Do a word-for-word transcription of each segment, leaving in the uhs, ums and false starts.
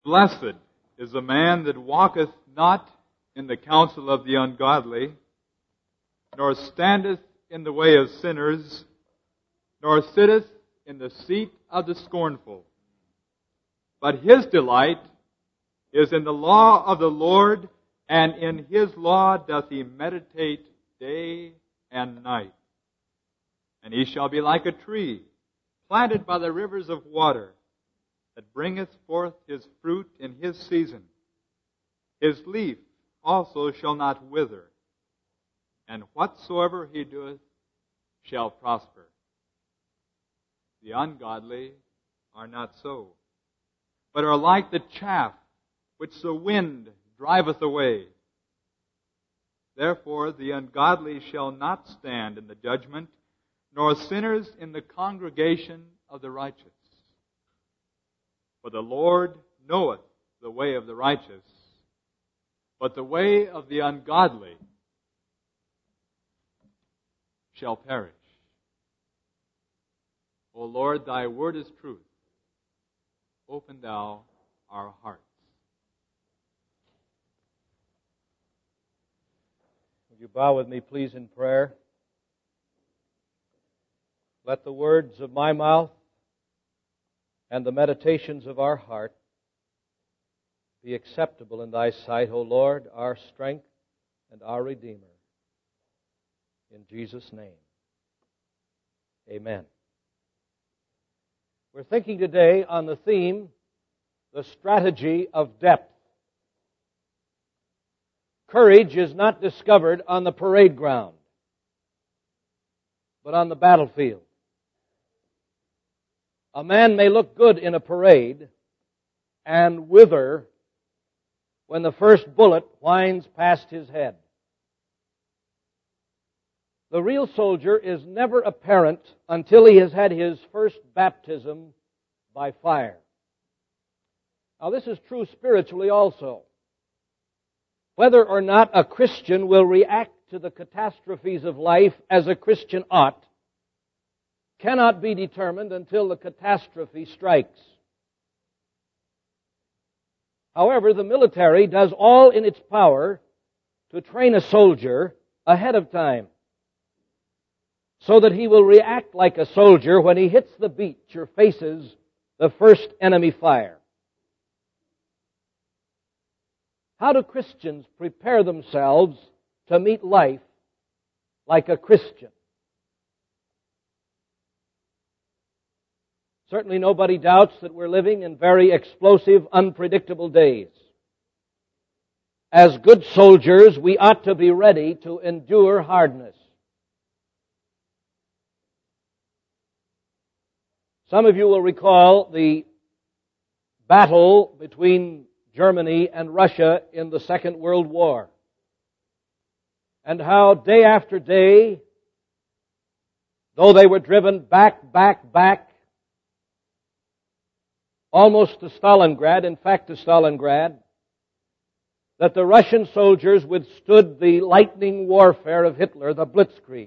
Blessed is the man that walketh not in the counsel of the ungodly, nor standeth in the way of sinners, nor sitteth in the seat of the scornful. But his delight is in the law of the Lord, and in his law doth he meditate day and night. And he shall be like a tree planted by the rivers of water, that bringeth forth his fruit in his season. His leaf also shall not wither, and whatsoever he doeth shall prosper. The ungodly are not so, but are like the chaff which the wind driveth away. Therefore the ungodly shall not stand in the judgment, nor sinners in the congregation of the righteous. For the Lord knoweth the way of the righteous, but the way of the ungodly shall perish. O Lord, thy word is truth. Open thou our hearts. Would you bow with me, please, in prayer? Let the words of my mouth and the meditations of our heart be acceptable in thy sight, O Lord, our strength and our Redeemer. In Jesus' name, amen. We're thinking today on the theme, the strategy of depth. Courage is not discovered on the parade ground, but on the battlefield. A man may look good in a parade and wither when the first bullet whines past his head. The real soldier is never apparent until he has had his first baptism by fire. Now, this is true spiritually also. Whether or not a Christian will react to the catastrophes of life as a Christian ought cannot be determined until the catastrophe strikes. However, the military does all in its power to train a soldier ahead of time, so that he will react like a soldier when he hits the beach or faces the first enemy fire. How do Christians prepare themselves to meet life like a Christian? Certainly nobody doubts that we're living in very explosive, unpredictable days. As good soldiers, we ought to be ready to endure hardness. Some of you will recall the battle between Germany and Russia in the Second World War, and how day after day, though they were driven back, back, back, almost to Stalingrad, in fact to Stalingrad, that the Russian soldiers withstood the lightning warfare of Hitler, the Blitzkrieg,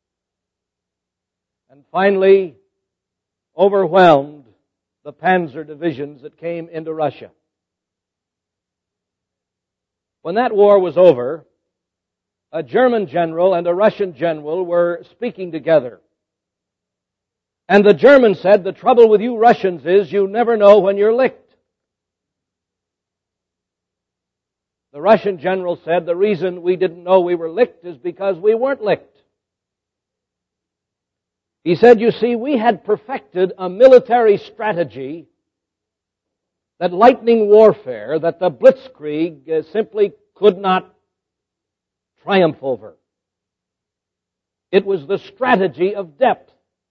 and finally overwhelmed the panzer divisions that came into Russia. When that war was over, a German general and a Russian general were speaking together. And the German said, the trouble with you Russians is you never know when you're licked. The Russian general said, the reason we didn't know we were licked is because we weren't licked. He said, you see, we had perfected a military strategy that lightning warfare, that the Blitzkrieg uh, simply could not triumph over. It was the strategy of depth.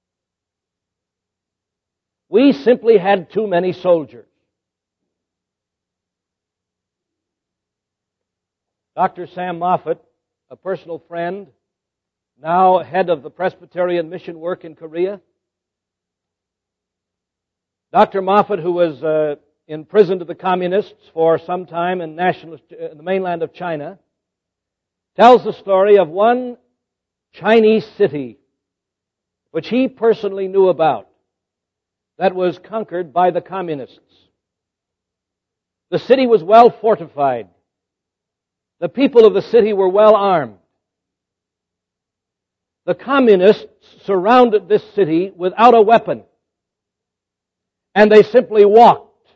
We simply had too many soldiers. Doctor Sam Moffat, a personal friend, now head of the Presbyterian mission work in Korea. Doctor Moffat, who was uh, imprisoned to the communists for some time in, nationalist, uh, in the mainland of China, tells the story of one Chinese city which he personally knew about, that was conquered by the communists. The city was well fortified. The people of the city were well armed. The communists surrounded this city without a weapon, and they simply walked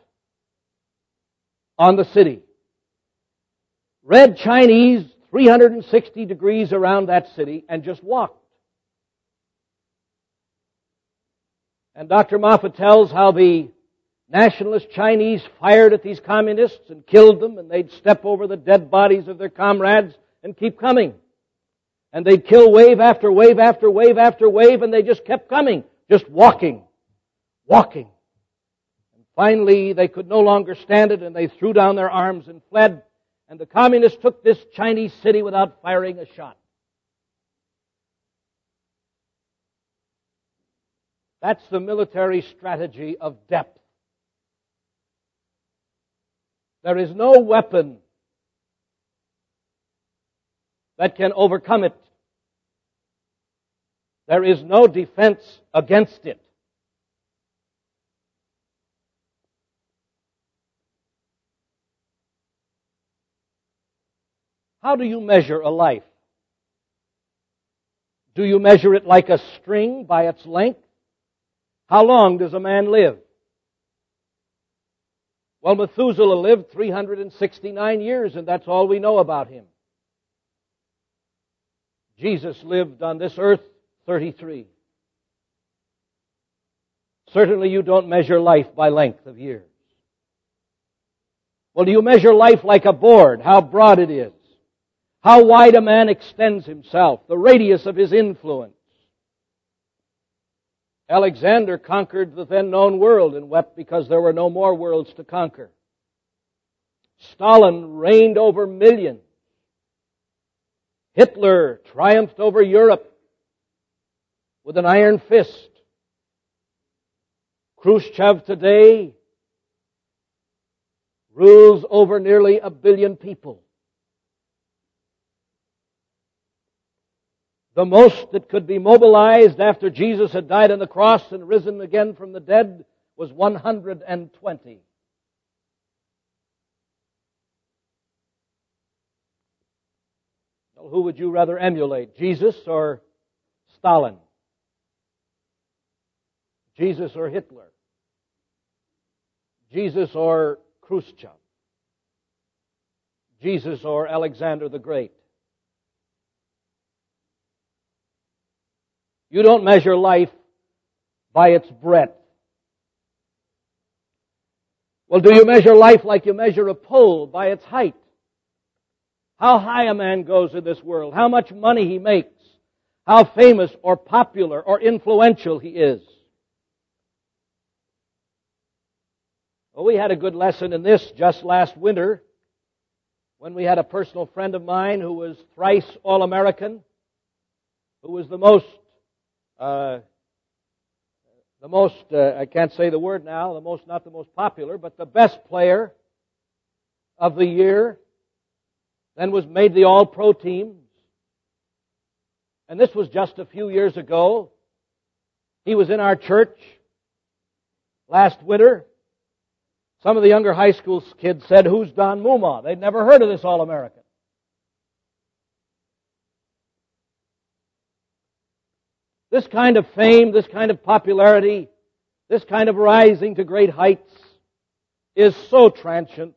on the city. Red Chinese, three hundred sixty degrees around that city, and just walked. And Doctor Moffat tells how the nationalist Chinese fired at these communists and killed them, and they'd step over the dead bodies of their comrades and keep coming. And they'd kill wave after wave after wave after wave, and they just kept coming, just walking, walking. And finally, they could no longer stand it, and they threw down their arms and fled. And the communists took this Chinese city without firing a shot. That's the military strategy of depth. There is no weapon that can overcome it. There is no defense against it. How do you measure a life? Do you measure it like a string by its length? How long does a man live? Well, Methuselah lived three hundred sixty-nine years, and that's all we know about him. Jesus lived on this earth thirty-three. Certainly you don't measure life by length of years. Well, do you measure life like a board, how broad it is? How wide a man extends himself, the radius of his influence? Alexander conquered the then known world and wept because there were no more worlds to conquer. Stalin reigned over millions. Hitler triumphed over Europe with an iron fist. Khrushchev today rules over nearly a billion people. The most that could be mobilized after Jesus had died on the cross and risen again from the dead was one hundred twenty. Well, who would you rather emulate, Jesus or Stalin? Jesus or Hitler? Jesus or Khrushchev? Jesus or Alexander the Great? You don't measure life by its breadth. Well, do you measure life like you measure a pole by its height? How high a man goes in this world, how much money he makes, how famous or popular or influential he is. Well, we had a good lesson in this just last winter when we had a personal friend of mine who was thrice All-American, who was the most Uh, the most, uh, I can't say the word now, the most, not the most popular, but the best player of the year, then was made the All-Pro teams. And this was just a few years ago. He was in our church last winter. Some of the younger high school kids said, "Who's Don Muma?" They'd never heard of this All-American. This kind of fame, this kind of popularity, this kind of rising to great heights is so transient.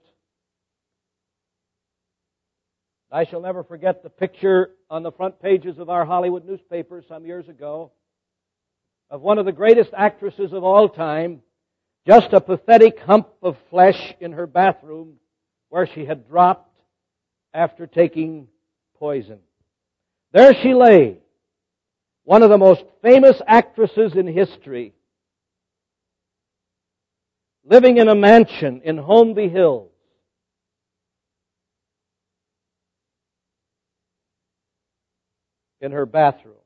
I shall never forget the picture on the front pages of our Hollywood newspaper some years ago of one of the greatest actresses of all time, just a pathetic hump of flesh in her bathroom where she had dropped after taking poison. There she lay, one of the most famous actresses in history, living in a mansion in Holmby Hills. In her bathroom,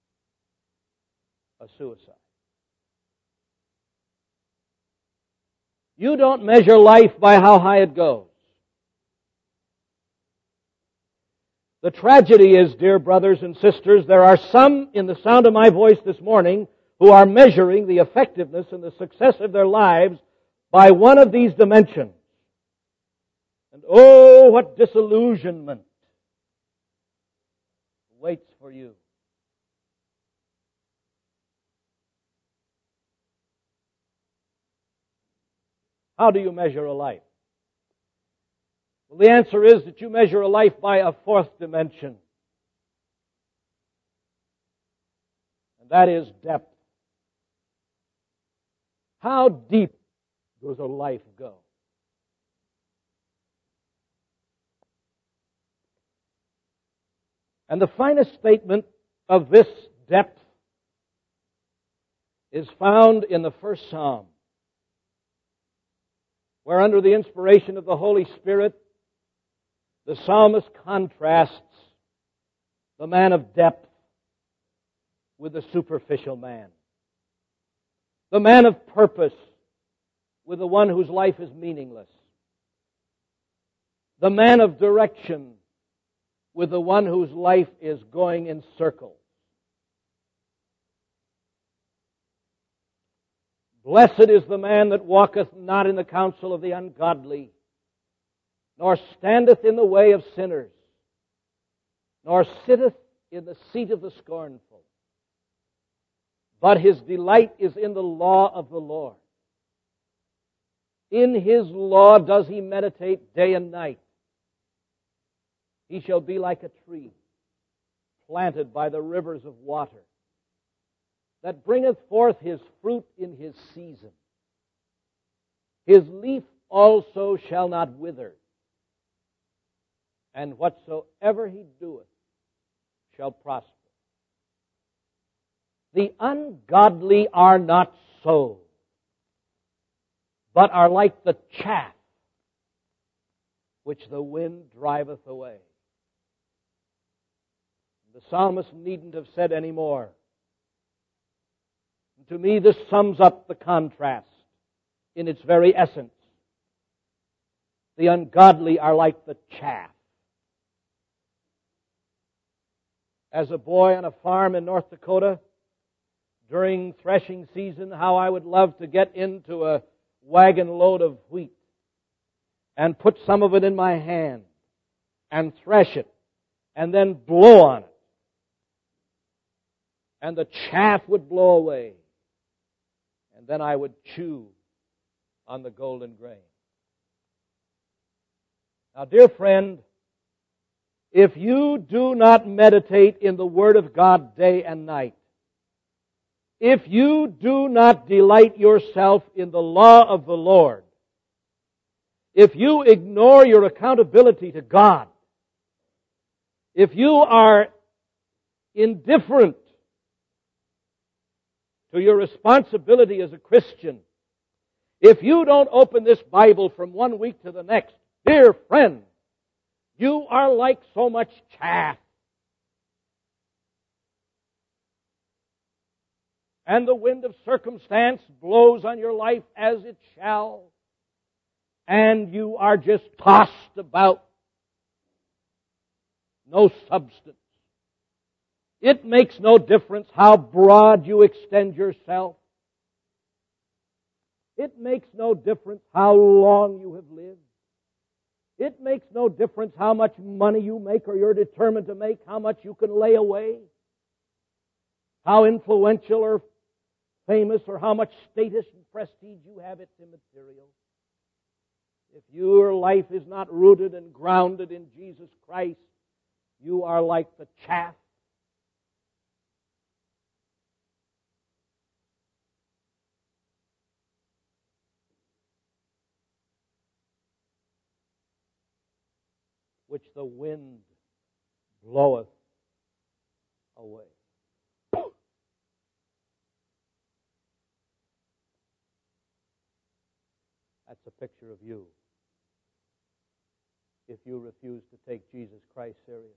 a suicide. You don't measure life by how high it goes. The tragedy is, dear brothers and sisters, there are some in the sound of my voice this morning who are measuring the effectiveness and the success of their lives by one of these dimensions. And oh, what disillusionment waits for you. How do you measure a life? Well, the answer is that you measure a life by a fourth dimension. And that is depth. How deep does a life go? And the finest statement of this depth is found in the first Psalm, where under the inspiration of the Holy Spirit, the psalmist contrasts the man of depth with the superficial man. The man of purpose with the one whose life is meaningless. The man of direction with the one whose life is going in circles. Blessed is the man that walketh not in the counsel of the ungodly, nor standeth in the way of sinners, nor sitteth in the seat of the scornful. But his delight is in the law of the Lord. In his law does he meditate day and night. He shall be like a tree planted by the rivers of water, that bringeth forth his fruit in his season. His leaf also shall not wither, and whatsoever he doeth shall prosper. The ungodly are not so, but are like the chaff which the wind driveth away. The psalmist needn't have said any more. To me, this sums up the contrast in its very essence. The ungodly are like the chaff. As a boy on a farm in North Dakota, during threshing season, how I would love to get into a wagon load of wheat and put some of it in my hand and thresh it and then blow on it. And the chaff would blow away. And then I would chew on the golden grain. Now, dear friend, if you do not meditate in the Word of God day and night, if you do not delight yourself in the law of the Lord, if you ignore your accountability to God, if you are indifferent to your responsibility as a Christian, if you don't open this Bible from one week to the next, dear friend, you are like so much chaff. And the wind of circumstance blows on your life as it shall, and you are just tossed about. No substance. It makes no difference how broad you extend yourself. It makes no difference how long you have lived. It makes no difference how much money you make or you're determined to make, how much you can lay away, how influential or famous or how much status and prestige you have. It's immaterial. If your life is not rooted and grounded in Jesus Christ, you are like the chaff. Which the wind bloweth away. That's a picture of you if you refuse to take Jesus Christ seriously.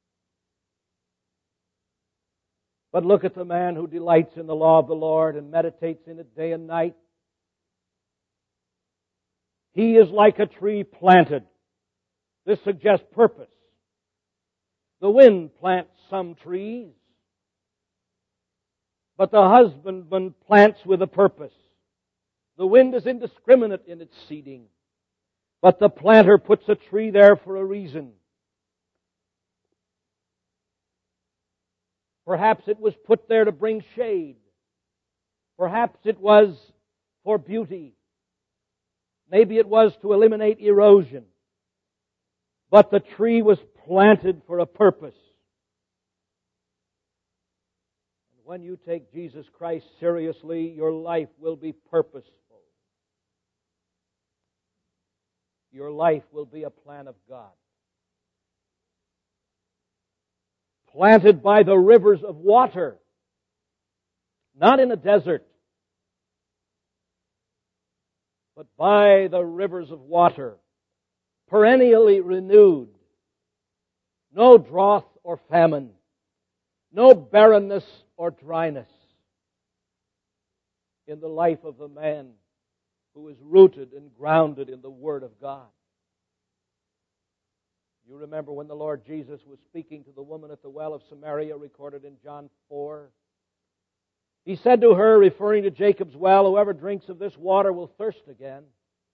But look at the man who delights in the law of the Lord and meditates in it day and night. He is like a tree planted. This suggests purpose. The wind plants some trees, but the husbandman plants with a purpose. The wind is indiscriminate in its seeding, But the planter puts a tree there for a reason. Perhaps it was put there to bring shade. Perhaps it was for beauty. Maybe it was to eliminate erosion. But the tree was planted for a purpose. And when you take Jesus Christ seriously, your life will be purposeful. Your life will be a plan of God. Planted by the rivers of water, not in a desert, but by the rivers of water, perennially renewed. No drought or famine, no barrenness or dryness in the life of the man who is rooted and grounded in the Word of God. You remember when the Lord Jesus was speaking to the woman at the well of Samaria, recorded in John four. He said to her, referring to Jacob's well, "Whoever drinks of this water will thirst again.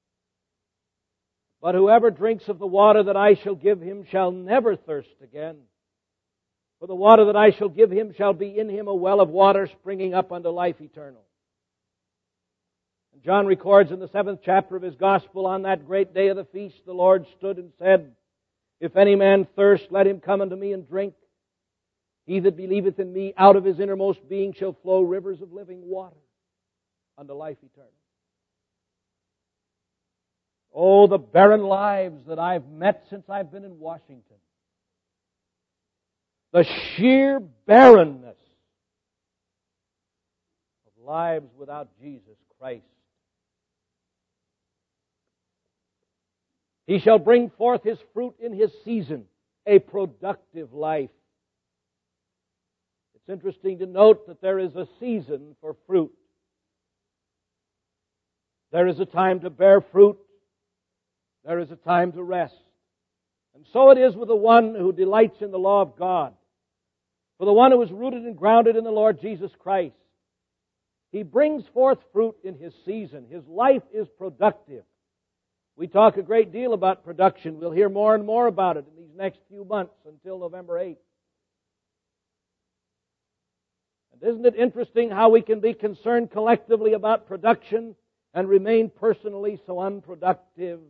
But whoever drinks of the water that I shall give him shall never thirst again. For the water that I shall give him shall be in him a well of water springing up unto life eternal." And John records in the seventh chapter of his Gospel, on that great day of the feast, the Lord stood and said, "If any man thirst, let him come unto me and drink. He that believeth in me, out of his innermost being shall flow rivers of living water unto life eternal." Oh, the barren lives that I've met since I've been in Washington. The sheer barrenness of lives without Jesus Christ. He shall bring forth his fruit in his season, a productive life. It's interesting to note that there is a season for fruit. There is a time to bear fruit. There is a time to rest. And so it is with the one who delights in the law of God. For the one who is rooted and grounded in the Lord Jesus Christ. He brings forth fruit in his season. His life is productive. We talk a great deal about production. We'll hear more and more about it in these next few months until November eighth. And isn't it interesting how we can be concerned collectively about production and remain personally so unproductive?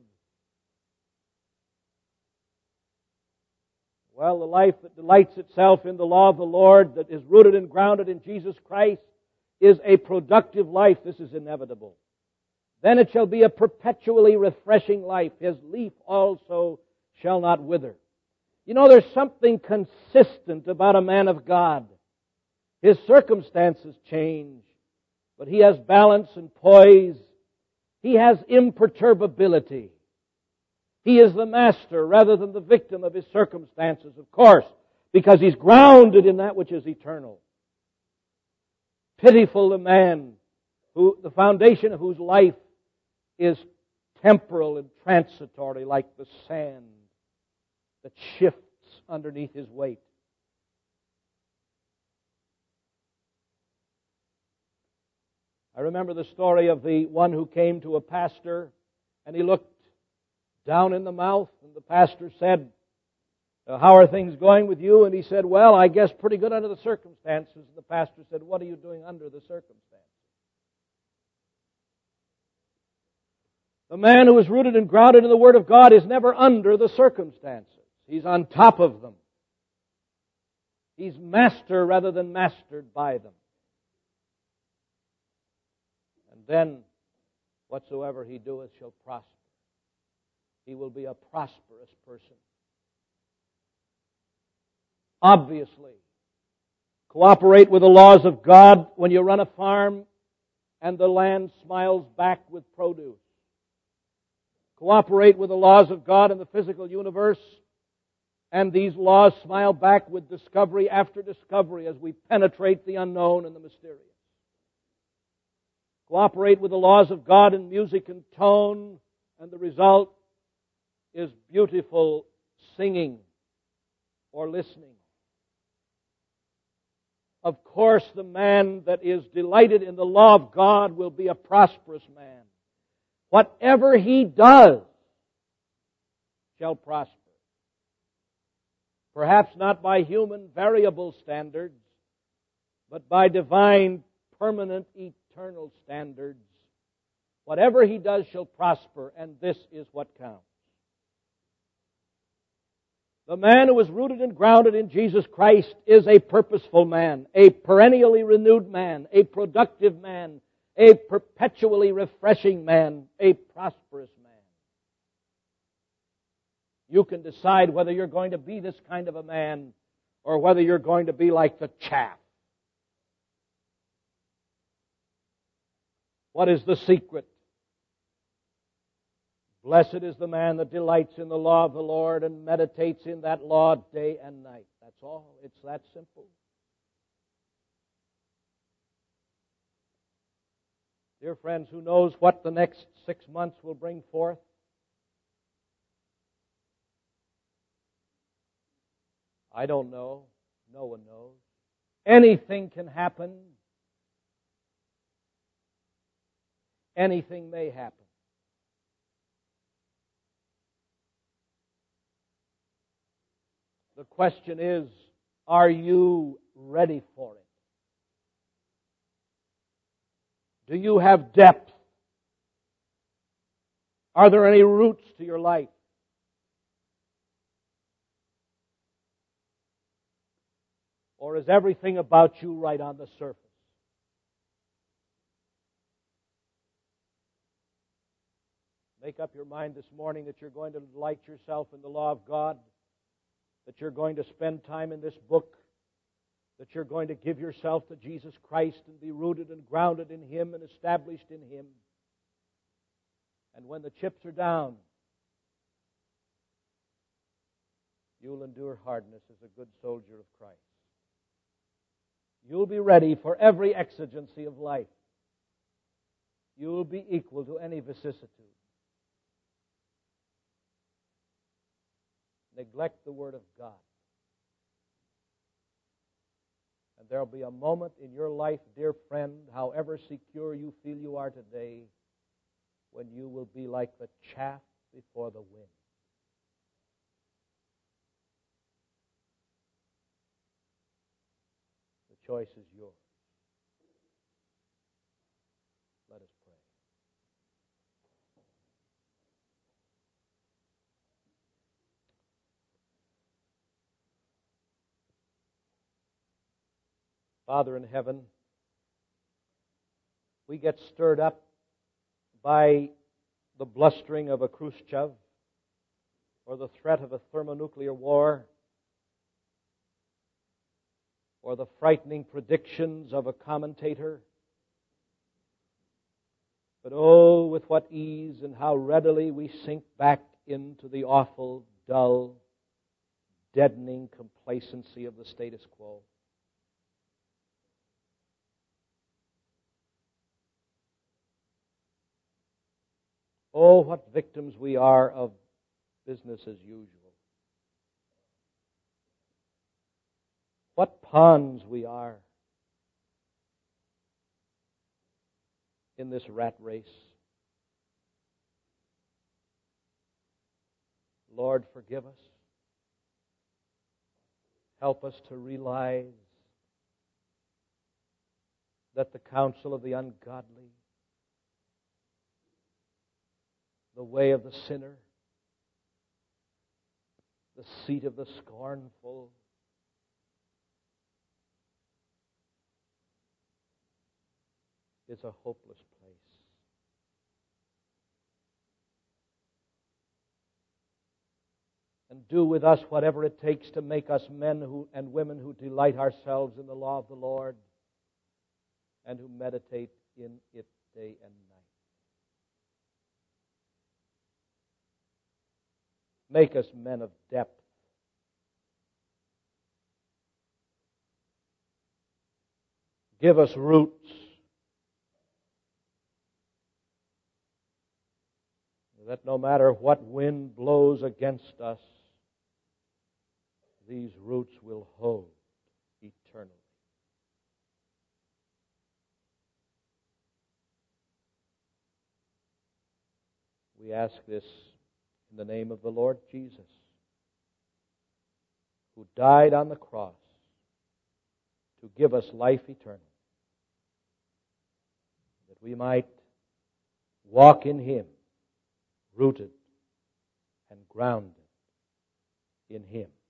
Well, the life that delights itself in the law of the Lord, that is rooted and grounded in Jesus Christ, is a productive life. This is inevitable. Then it shall be a perpetually refreshing life. His leaf also shall not wither. You know, there's something consistent about a man of God. His circumstances change, but he has balance and poise. He has imperturbability. He is the master rather than the victim of his circumstances, of course, because he's grounded in that which is eternal. Pitiful the man who, the foundation of whose life is temporal and transitory, like the sand that shifts underneath his weight. I remember the story of the one who came to a pastor, and he looked down in the mouth, and the pastor said, "How are things going with you?" And he said, "Well, I guess pretty good under the circumstances." And the pastor said, "What are you doing under the circumstances?" The man who is rooted and grounded in the Word of God is never under the circumstances. He's on top of them. He's master rather than mastered by them. And then, whatsoever he doeth shall prosper. He will be a prosperous person. Obviously, cooperate with the laws of God when you run a farm and the land smiles back with produce. Cooperate with the laws of God in the physical universe, and these laws smile back with discovery after discovery as we penetrate the unknown and the mysterious. Cooperate with the laws of God in music and tone, and the result is beautiful singing or listening. Of course, the man that is delighted in the law of God will be a prosperous man. Whatever he does shall prosper. Perhaps not by human variable standards, but by divine, permanent, eternal standards. Whatever he does shall prosper, and this is what counts. The man who is rooted and grounded in Jesus Christ is a purposeful man, a perennially renewed man, a productive man, a perpetually refreshing man, a prosperous man. You can decide whether you're going to be this kind of a man or whether you're going to be like the chaff. What is the secret? Blessed is the man that delights in the law of the Lord and meditates in that law day and night. That's all. It's that simple. Dear friends, who knows what the next six months will bring forth? I don't know. No one knows. Anything can happen. Anything may happen. The question is, are you ready for it? Do you have depth? Are there any roots to your life? Or is everything about you right on the surface? Make up your mind this morning that you're going to delight yourself in the law of God, that you're going to spend time in this book, that you're going to give yourself to Jesus Christ and be rooted and grounded in Him and established in Him. And when the chips are down, you'll endure hardness as a good soldier of Christ. You'll be ready for every exigency of life. You'll be equal to any vicissitude. Neglect the Word of God. And there'll be a moment in your life, dear friend, however secure you feel you are today, when you will be like the chaff before the wind. The choice is yours. Let us pray. Father in heaven, we get stirred up by the blustering of a Khrushchev or the threat of a thermonuclear war or the frightening predictions of a commentator. But oh, with what ease and how readily we sink back into the awful, dull, deadening complacency of the status quo. Oh, what victims we are of business as usual. What pawns we are in this rat race. Lord, forgive us. Help us to realize that the counsel of the ungodly, the way of the sinner, the seat of the scornful, is a hopeless place. And do with us whatever it takes to make us men who, and women who delight ourselves in the law of the Lord and who meditate in it day and night. Make us men of depth. Give us roots. That no matter what wind blows against us, these roots will hold eternally. We ask this in the name of the Lord Jesus, who died on the cross to give us life eternal, that we might walk in Him, rooted and grounded in Him.